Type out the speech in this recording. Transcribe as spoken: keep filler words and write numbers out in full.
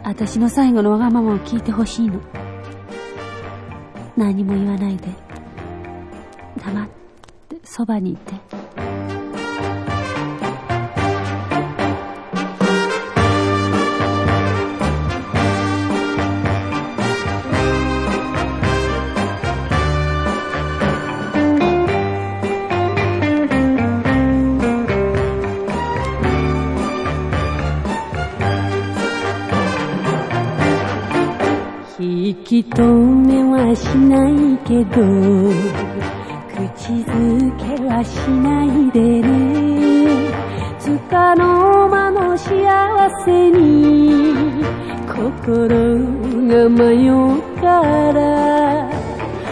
私の最後のわがままを聞いてほしいの。何も言わないで黙ってそばにいて。引き止めはしないけど口づけはしないでね。つかの間の幸せに心が迷ったら